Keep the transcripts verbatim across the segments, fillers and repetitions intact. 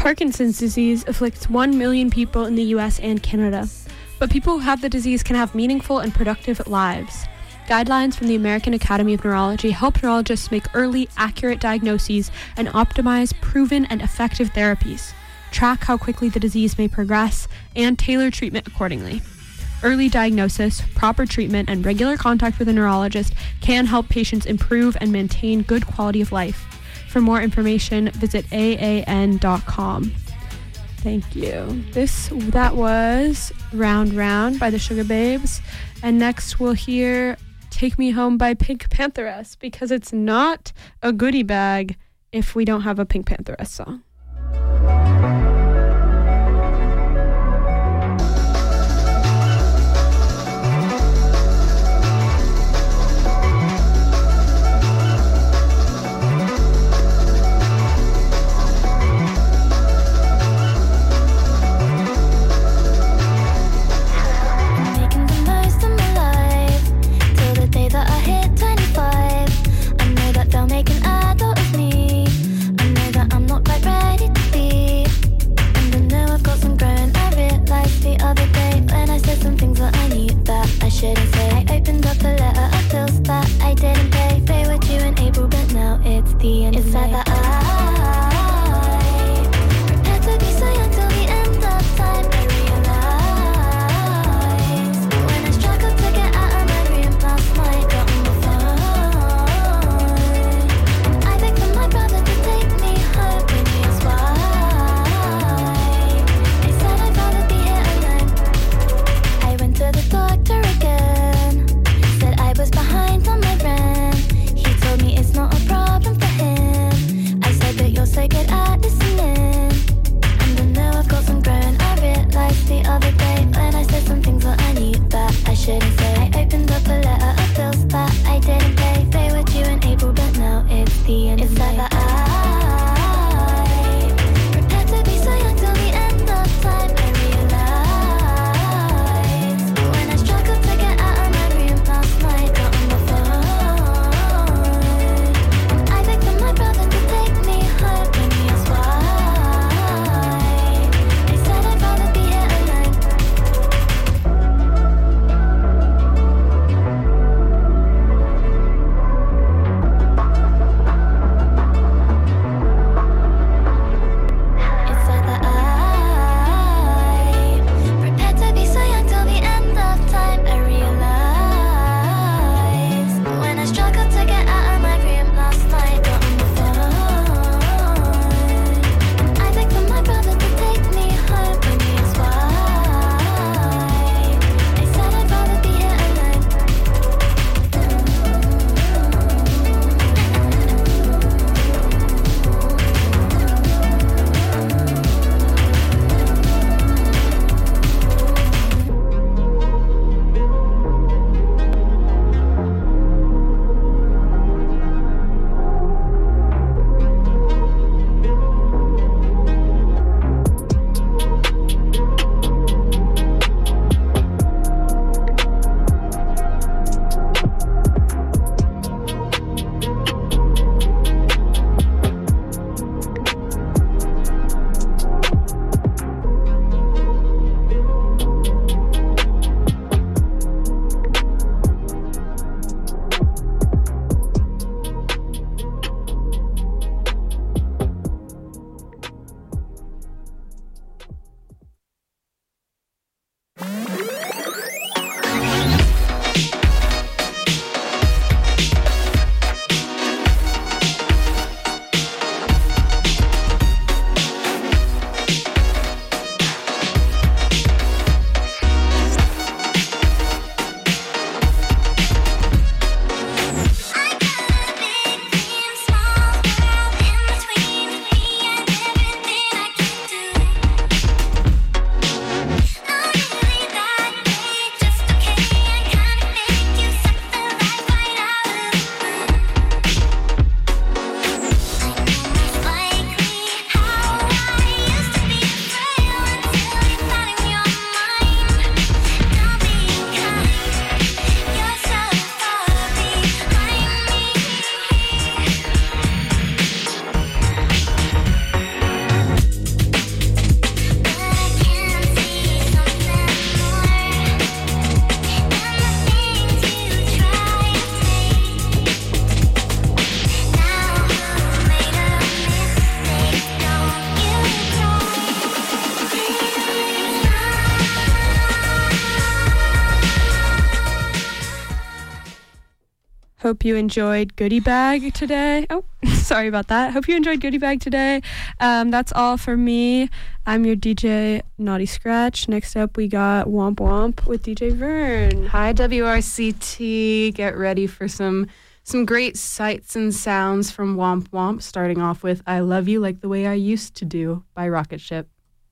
Parkinson's disease afflicts one million people in the U S and Canada, but people who have the disease can have meaningful and productive lives. Guidelines from the American Academy of Neurology help neurologists make early, accurate diagnoses and optimize proven and effective therapies, track how quickly the disease may progress, and tailor treatment accordingly. Early diagnosis, proper treatment, and regular contact with a neurologist can help patients improve and maintain good quality of life. For more information, visit A A N dot com. Thank you. This that was Round Round by the Sugar Babes. And next we'll hear Take Me Home by Pink Pantheress, because it's not a goodie bag if we don't have a Pink Pantheress song. They'll make an adult of me. I know that I'm not quite ready. Hope you enjoyed Goodie Bag today. Oh, sorry about that. Hope you enjoyed Goodie Bag today. Um, that's all for me. I'm your D J, Naughty Scratch. Next up, we got Womp Womp with D J Vern. Hi, W R C T. Get ready for some some great sights and sounds from Womp Womp, starting off with I Love You Like the Way I Used to Do by Rocket Ship.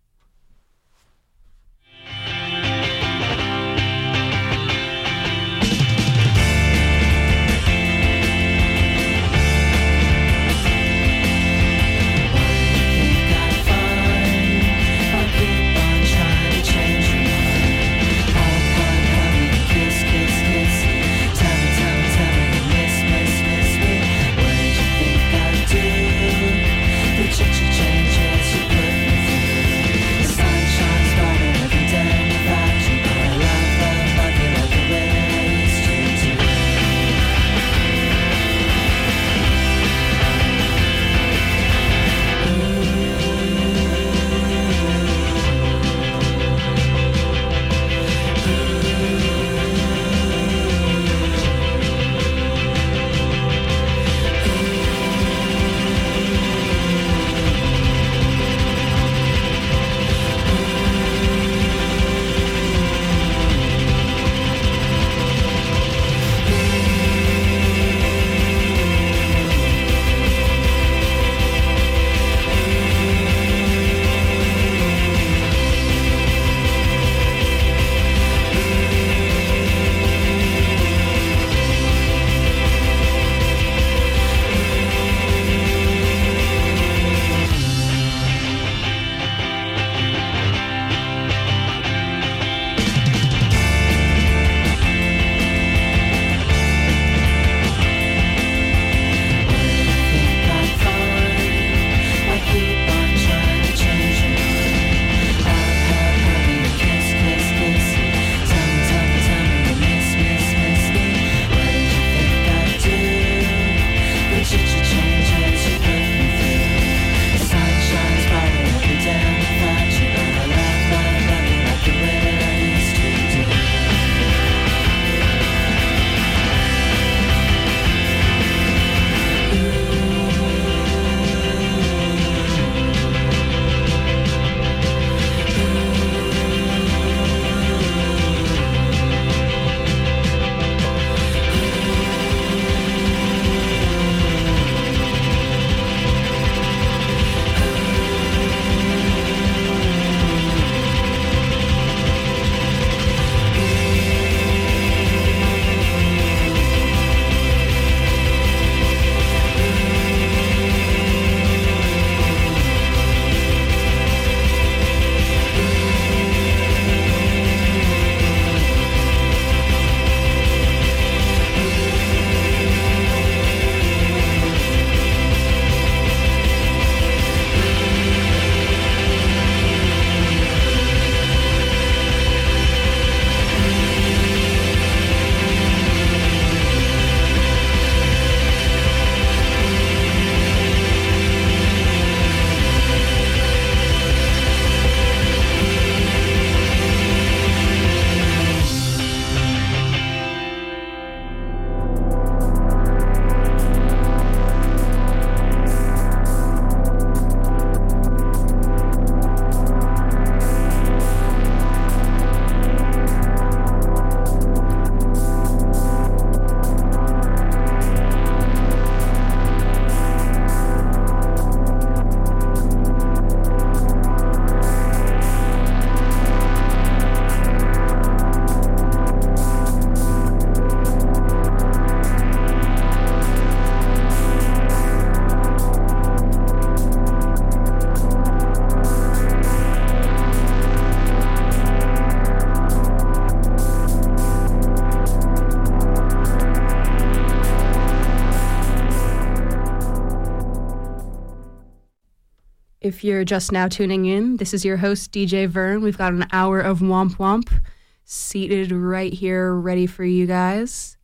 If you're just now tuning in, this is your host, D J Vern. We've got an hour of Womp Womp seated right here, ready for you guys.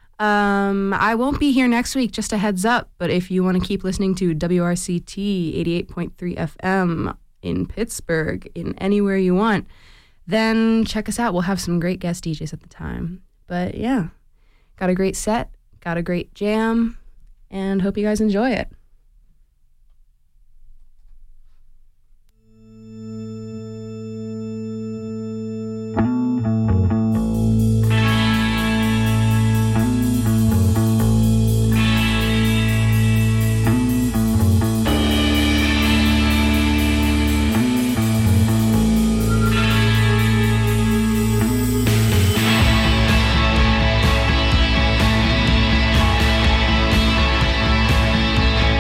Um, I won't be here next week, just a heads up, but if you want to keep listening to W R C T eighty-eight point three F M in Pittsburgh, in anywhere you want, then check us out. We'll have some great guest D Js at the time. But yeah, got a great set Got a great jam, and hope you guys enjoy it. Thank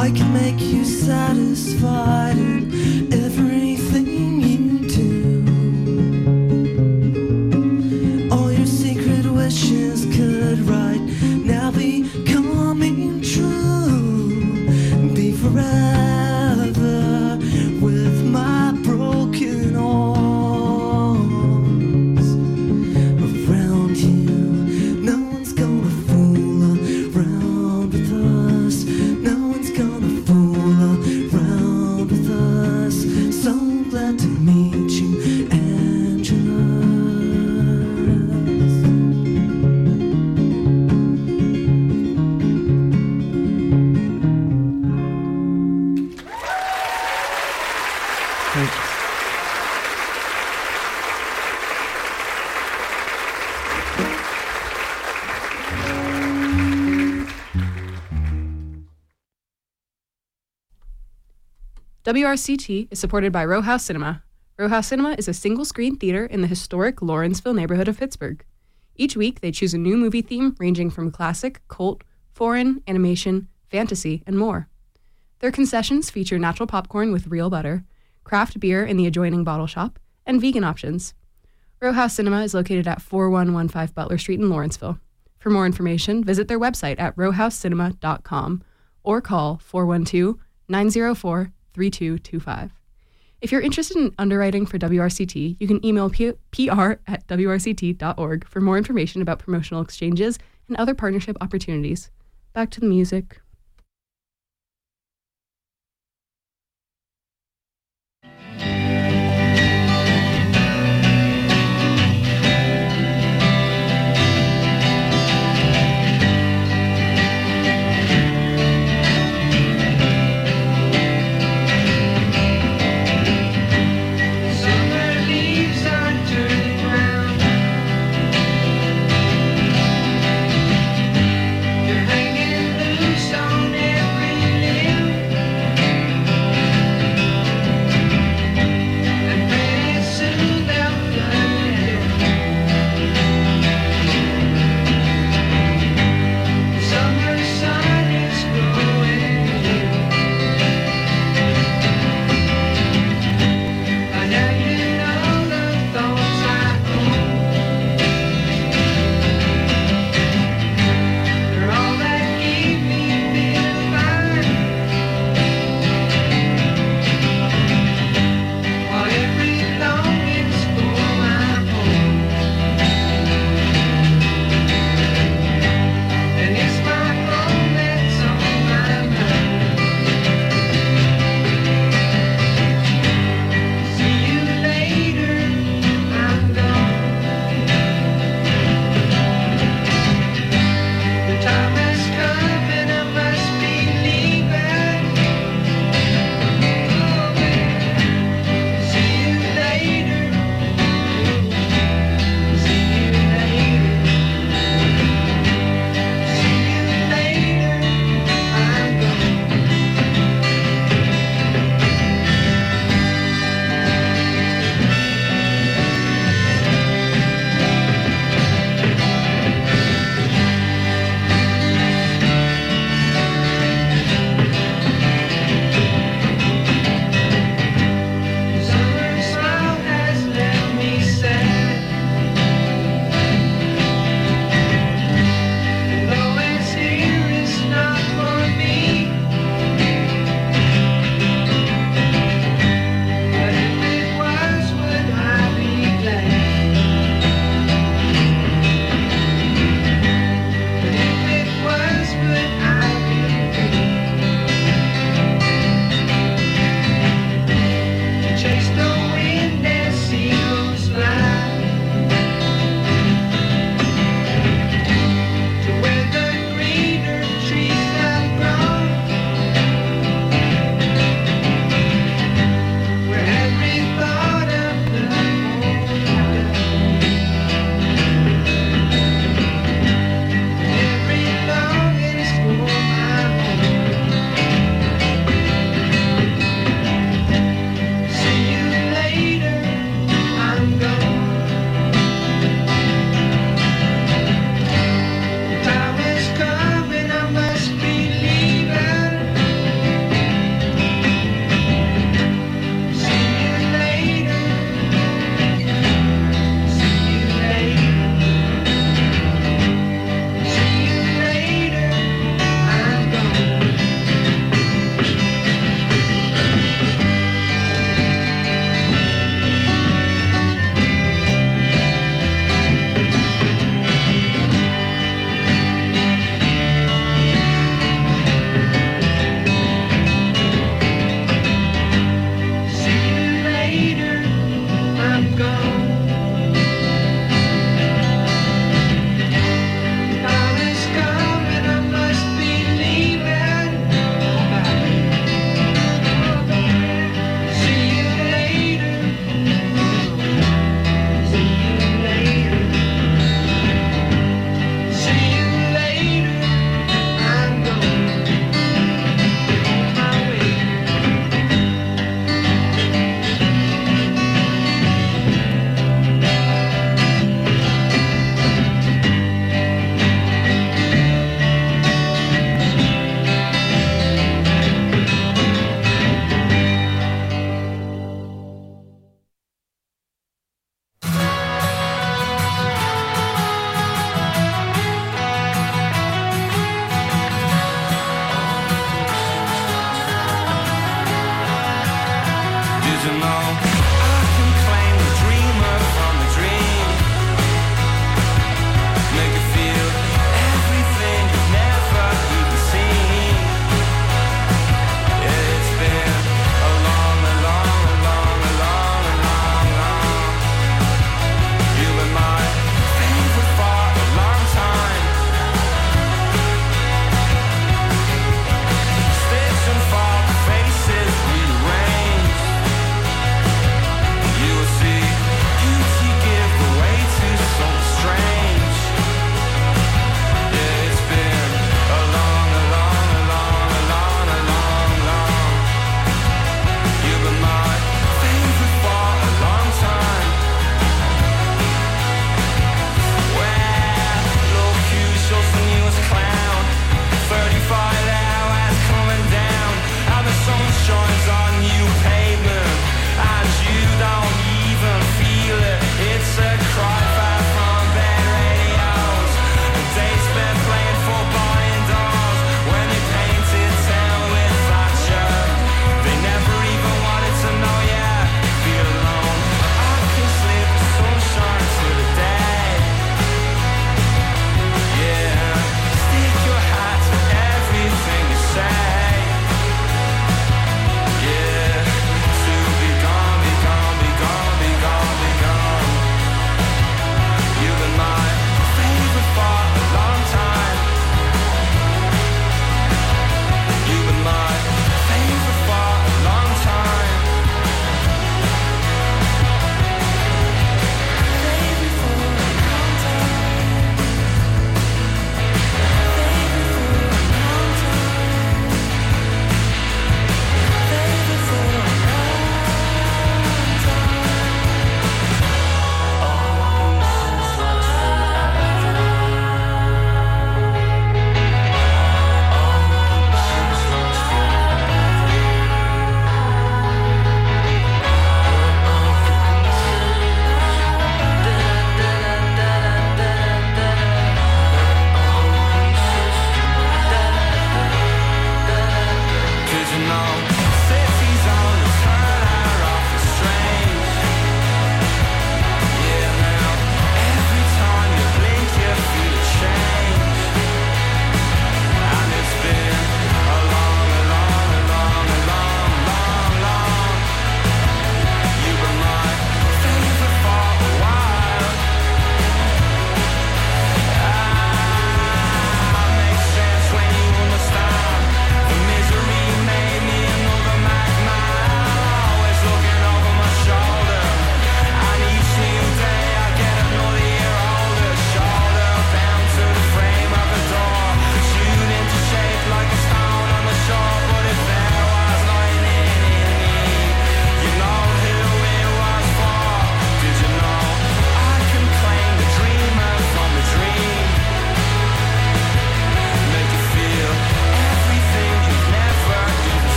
I can make you satisfied in everything you do. All your secret wishes could right now be coming true. Be forever with my broken arms around you. No one's gonna fool around with us. No one's gonna fool around with us. So glad to meet you, Angela. W R C T is supported by Row House Cinema. Row House Cinema is a single-screen theater in the historic Lawrenceville neighborhood of Pittsburgh. Each week, they choose a new movie theme ranging from classic, cult, foreign, animation, fantasy, and more. Their concessions feature natural popcorn with real butter, craft beer in the adjoining bottle shop, and vegan options. Row House Cinema is located at forty-one fifteen Butler Street in Lawrenceville. For more information, visit their website at row house cinema dot com or call four one two, nine zero four, three two two five. If you're interested in underwriting for W R C T, you can email p- pr at w r c t dot org for more information about promotional exchanges and other partnership opportunities. Back to the music. Summer leaves are turning brown. You're hanging loose on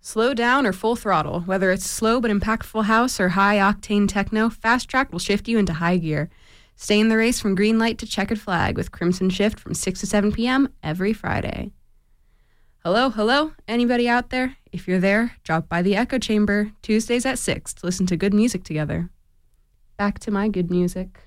Slow down or full throttle. Whether it's slow but impactful house or high-octane techno, Fast Track will shift you into high gear. Stay in the race from green light to checkered flag with Crimson Shift from six to seven p.m. every Friday. Hello, hello, anybody out there? If you're there, drop by the Echo Chamber Tuesdays at six to listen to good music together. Back to my good music.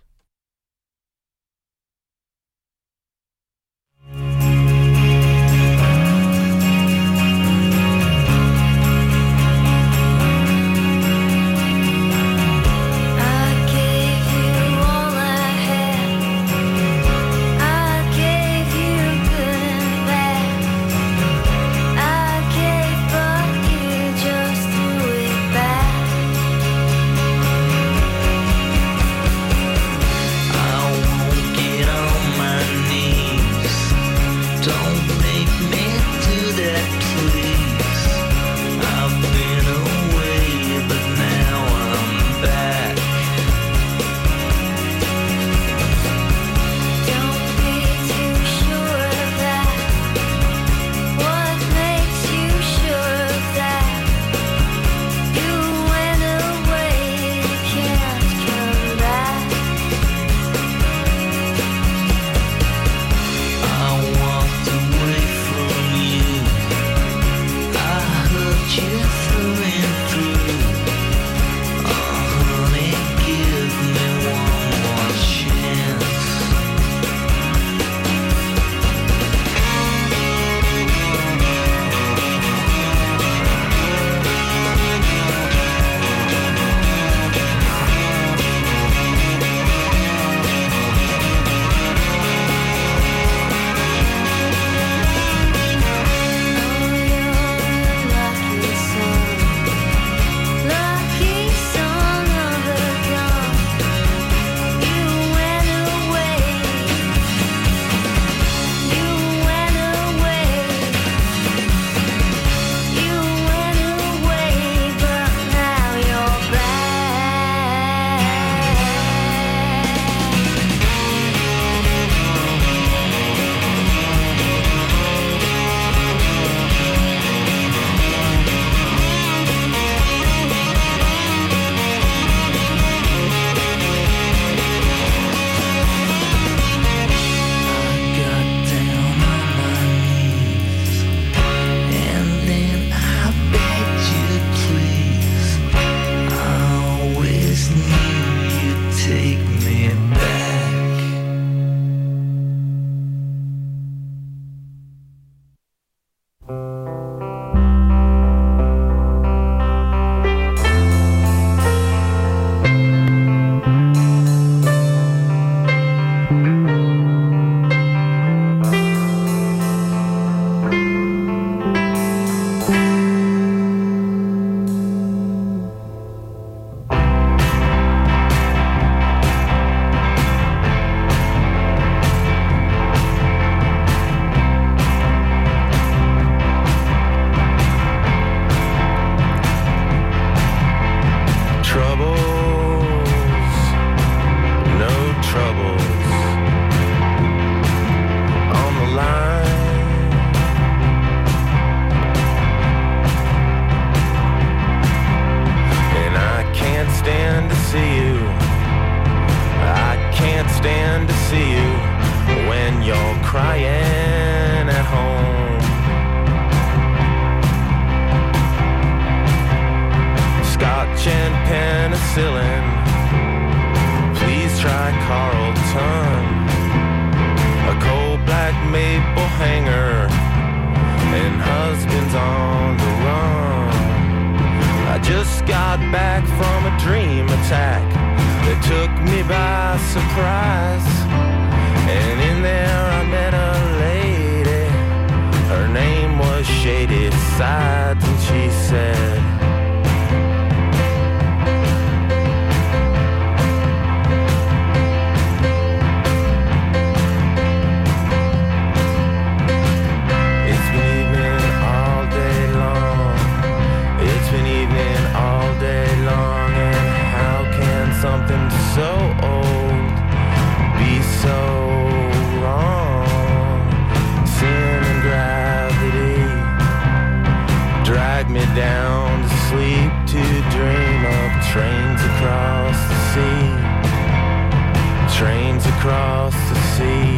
Drag drag me down to sleep to dream of trains across the sea, trains across the sea.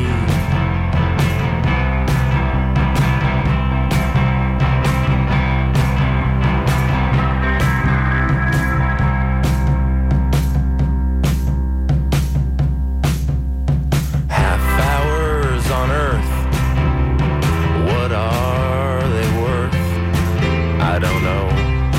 Half hours on Earth, what are they worth? I don't know.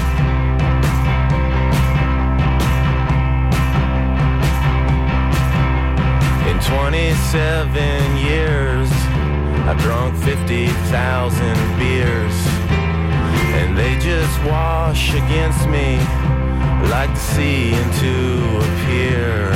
In twenty-seven years, I've drunk fifty thousand beers, and they just wash against me like the sea into a pier.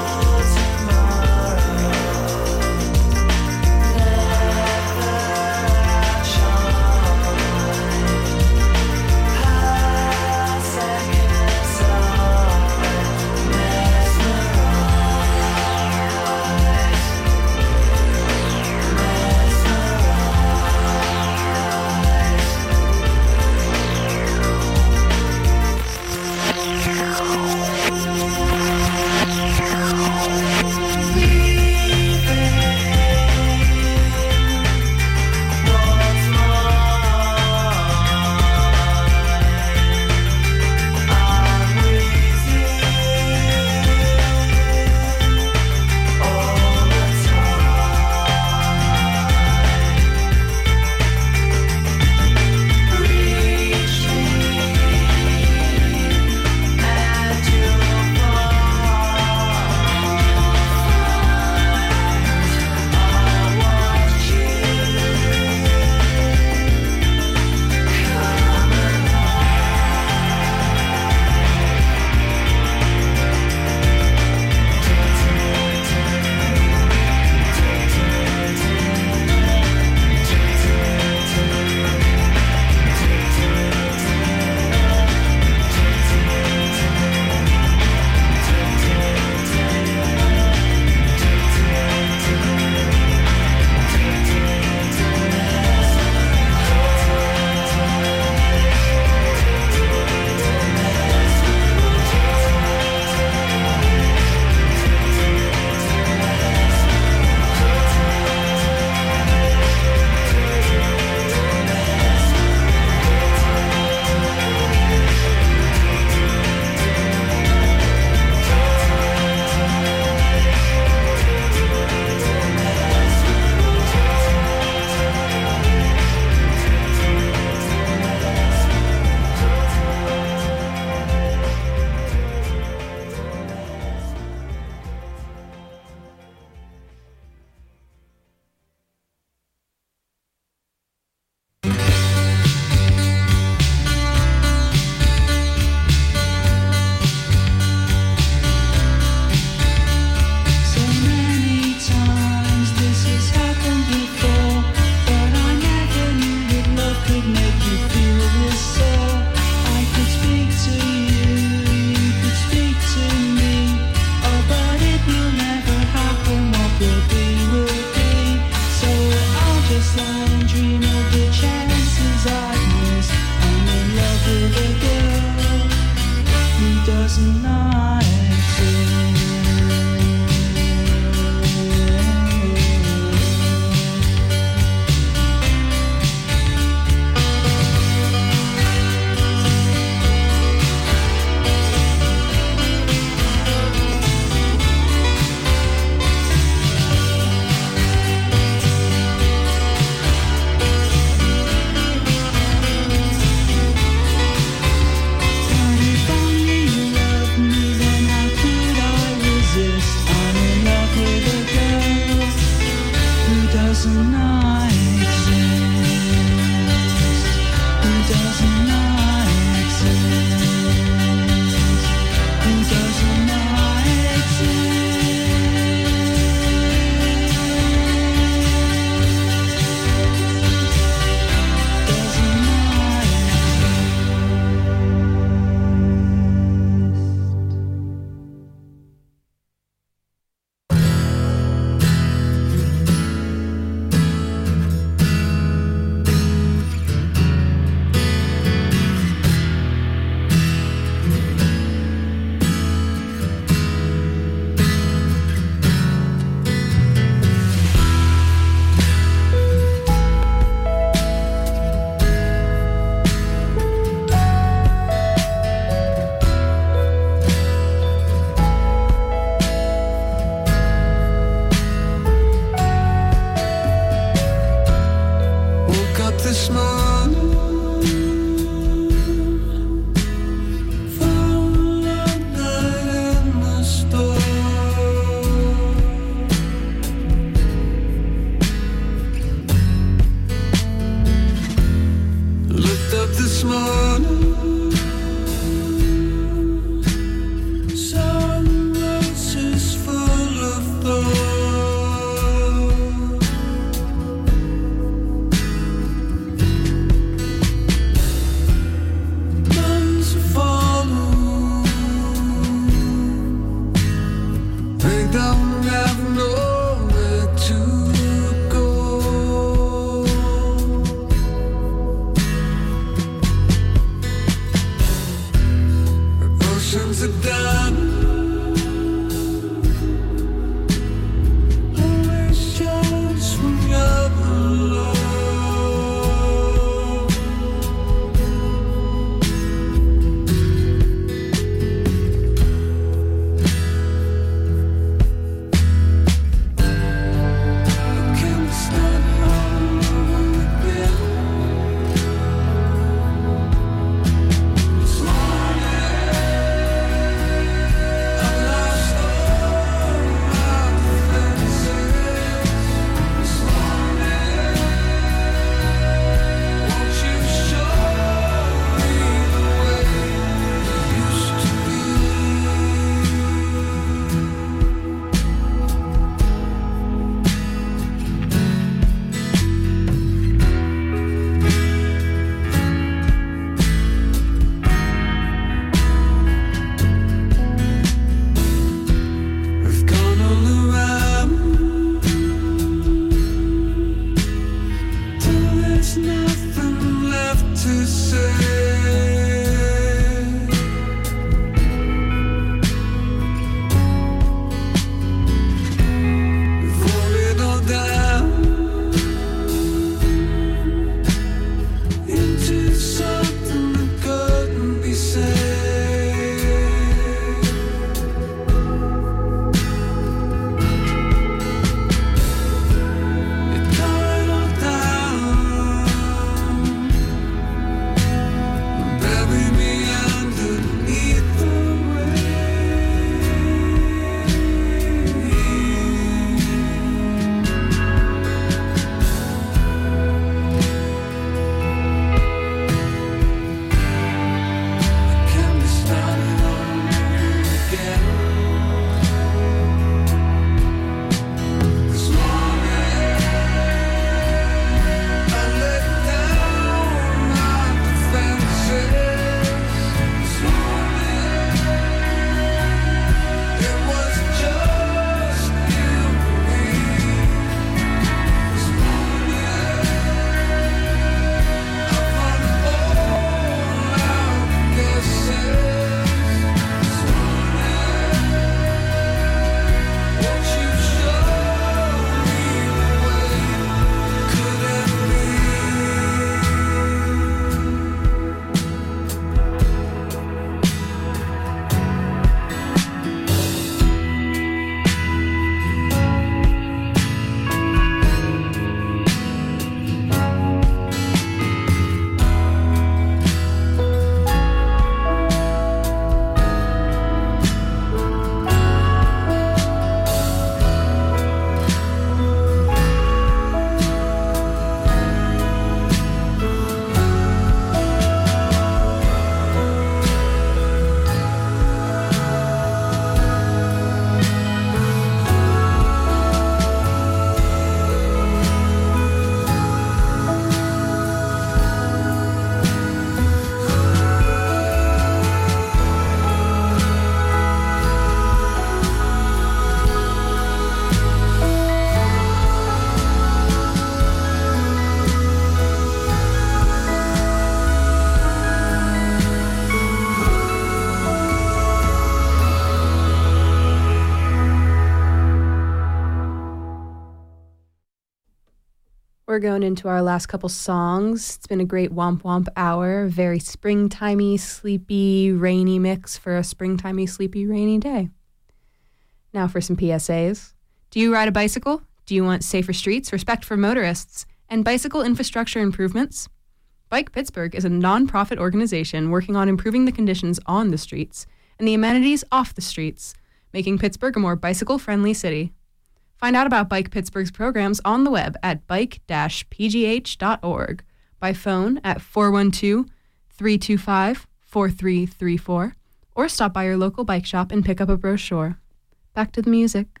we're going into our last couple songs. It's been a great Womp Womp hour. Very springtimey, sleepy, rainy mix for a springtimey, sleepy, rainy day. Now for some P S As. Do you ride a bicycle? Do you want safer streets, respect for motorists, and bicycle infrastructure improvements? Bike Pittsburgh is a non-profit organization working on improving the conditions on the streets and the amenities off the streets, making Pittsburgh a more bicycle-friendly city. Find out about Bike Pittsburgh's programs on the web at bike dash p g h dot org, by phone at four one two, three two five, four three three four, or stop by your local bike shop and pick up a brochure. Back to the music.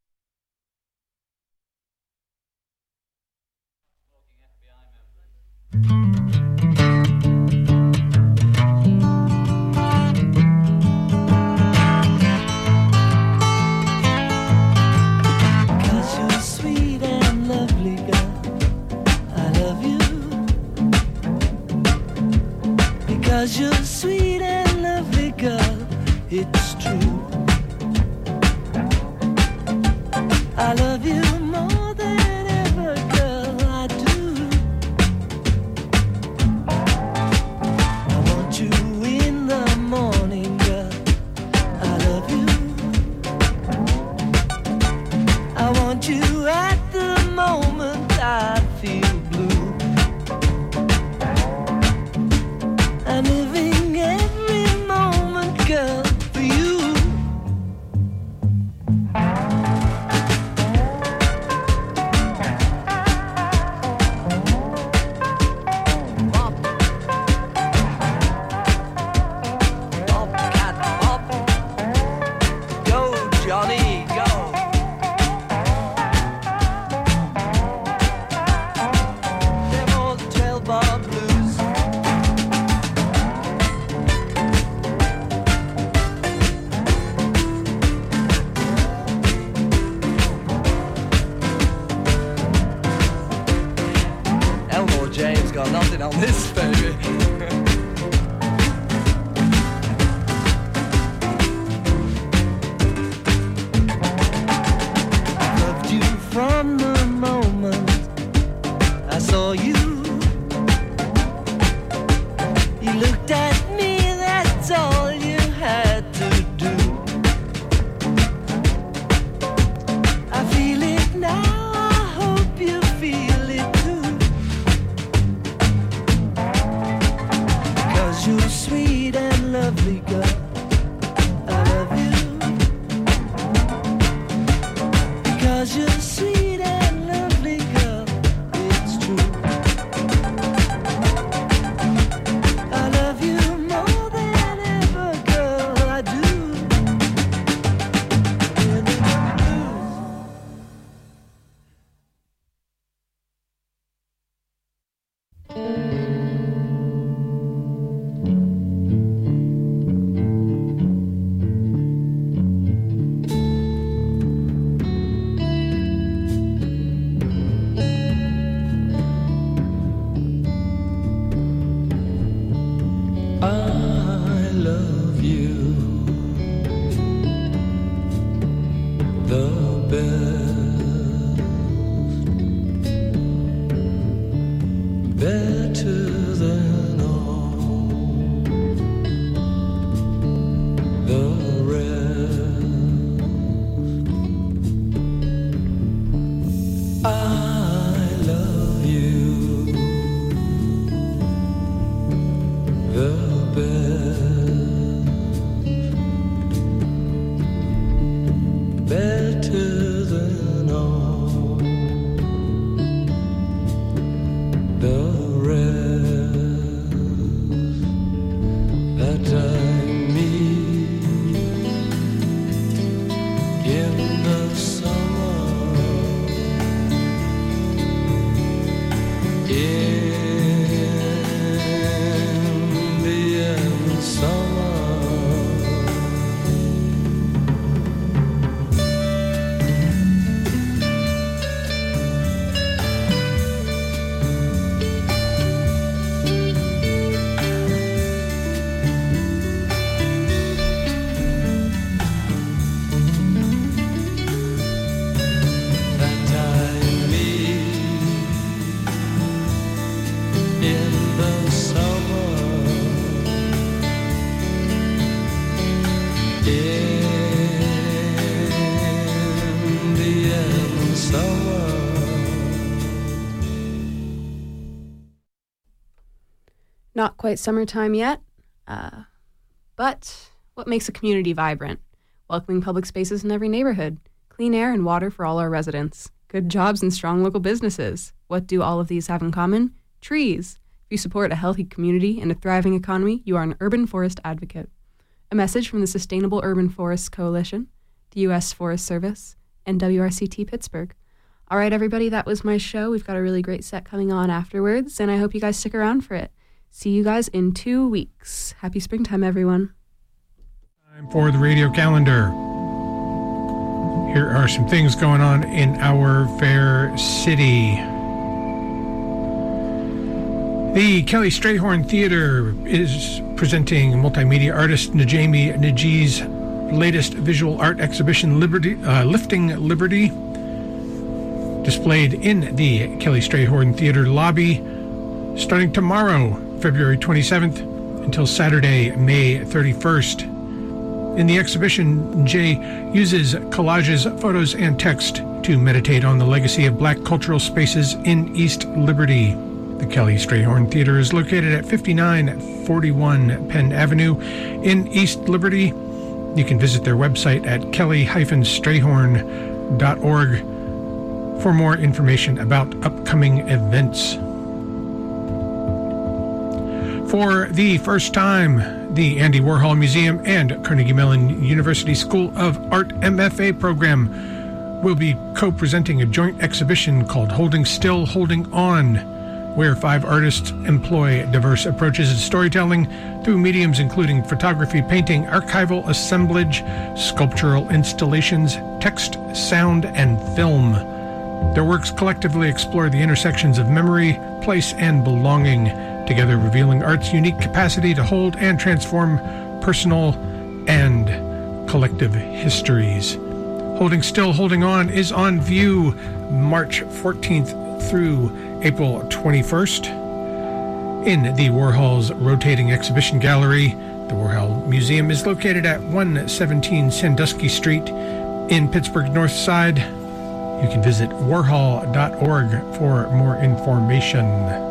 Because you're sweet and lovely, girl, it's true. I love you more than ever, girl, I do. I want you in the morning, girl, I love you. I want you at the moment I feel blue. I'm living every moment, girl, for you. Bop. Bop, cat, bop. Go, Johnny, go. Them old twelve-bar blues. Elmore James got nothing on this, baby. I loved you from the moment I saw you. You looked at me, that's all you had to do. I feel it now, I hope you feel it too. Cause you're sweet and lovely, girl, I love you. Because you're sweet and lovely, girl, it's true. I love you more than ever, girl, I do. Really do. I love you the best, better than all the rest. I love you the best, better than all the rest. Not quite summertime yet, uh, but what makes a community vibrant? Welcoming public spaces in every neighborhood, clean air and water for all our residents, good jobs and strong local businesses. What do all of these have in common? Trees. If you support a healthy community and a thriving economy, you are an urban forest advocate. A message from the Sustainable Urban Forests Coalition, the U S Forest Service, and W R C T Pittsburgh. All right, everybody, that was my show. We've got a really great set coming on afterwards, and I hope you guys stick around for it. See you guys in two weeks. Happy springtime, everyone. Time for the radio calendar. Here are some things going on in our fair city. The Kelly Strayhorn Theater is presenting multimedia artist Najami Najee's latest visual art exhibition, Liberty, uh, Lifting Liberty, displayed in the Kelly Strayhorn Theater lobby starting tomorrow, February twenty-seventh, until Saturday, May thirty-first. In the exhibition, Jay uses collages, photos, and text to meditate on the legacy of Black cultural spaces in East Liberty. The Kelly Strayhorn Theater is located at fifty-nine forty-one Penn Avenue in East Liberty. You can visit their website at kelly dash strayhorn dot org for more information about upcoming events. For the first time, the Andy Warhol Museum and Carnegie Mellon University School of Art M F A program will be co-presenting a joint exhibition called Holding Still, Holding On, where five artists employ diverse approaches to storytelling through mediums including photography, painting, archival assemblage, sculptural installations, text, sound, and film. Their works collectively explore the intersections of memory, place, and belonging, together revealing art's unique capacity to hold and transform personal and collective histories. Holding Still, Holding On is on view March fourteenth through April twenty-first in the Warhol's rotating exhibition gallery. The Warhol Museum is located at one seventeen Sandusky Street in Pittsburgh North Side. You can visit warhol dot org for more information.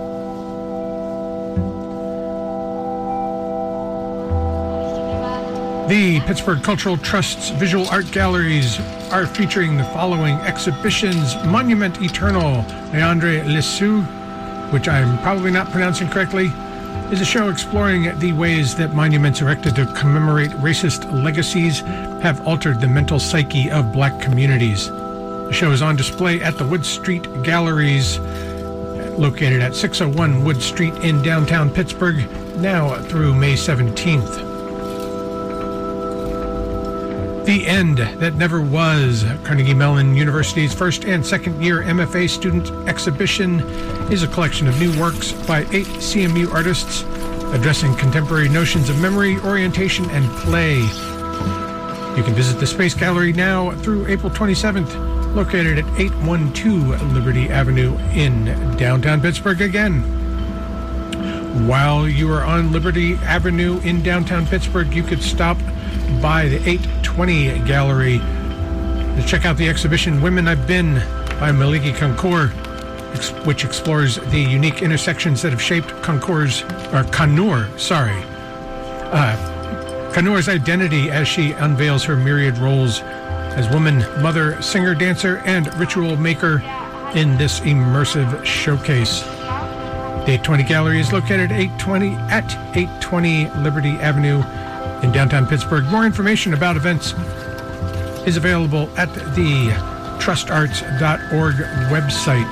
The Pittsburgh Cultural Trust's visual art galleries are featuring the following exhibitions: Monument Eternal, Leandre Lessou, which I'm probably not pronouncing correctly, is a show exploring the ways that monuments erected to commemorate racist legacies have altered the mental psyche of Black communities. The show is on display at the Wood Street Galleries, located at six oh one Wood Street in downtown Pittsburgh, now through May seventeenth. The End That Never Was, Carnegie Mellon University's first and second year M F A student exhibition, is a collection of new works by eight C M U artists addressing contemporary notions of memory, orientation, and play. You can visit the Space Gallery now through April twenty-seventh, located at eight twelve Liberty Avenue in downtown Pittsburgh again. While you are on Liberty Avenue in downtown Pittsburgh, you could stop by the eight twenty Gallery to check out the exhibition Women I've Been by Maliki Kankour, ex- which explores the unique intersections that have shaped Kankour's, or Kanur, sorry, uh, Kanur's identity as she unveils her myriad roles as woman, mother, singer, dancer, and ritual maker in this immersive showcase. The eight twenty Gallery is located at eight twenty at eight twenty Liberty Avenue in downtown Pittsburgh. More information about events is available at the trust arts dot org website.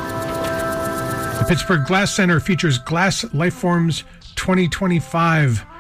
The Pittsburgh Glass Center features Glass Lifeforms twenty twenty-five,